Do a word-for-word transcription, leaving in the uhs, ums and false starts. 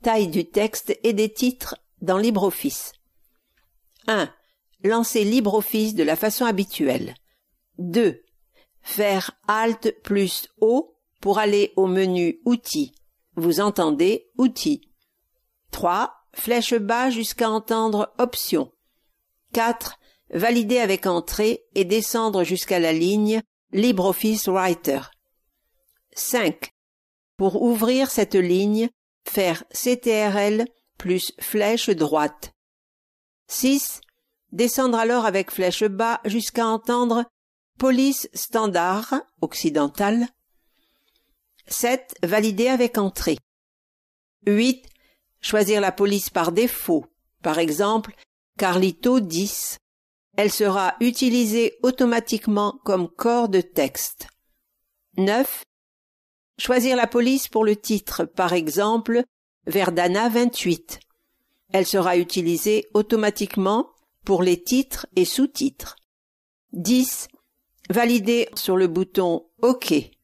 taille du texte et des titres dans LibreOffice. un. Lancer LibreOffice de la façon habituelle. deux. Faire Alt plus O pour aller au menu Outils. Vous entendez Outils. trois. Flèche bas jusqu'à entendre Options. quatre. Valider avec Entrée et descendre jusqu'à la ligne LibreOffice Writer. cinq. Pour ouvrir cette ligne, faire C T R L plus flèche droite. six. Descendre alors avec flèche bas jusqu'à entendre Police standard occidental. sept. Valider avec Entrée. huit. Choisir la police par défaut, par exemple Carlito dix. Elle sera utilisée automatiquement comme corps de texte. neuf. Choisir la police pour le titre, par exemple Verdana vingt-huit. Elle sera utilisée automatiquement pour les titres et sous-titres. dix. Valider sur le bouton OK.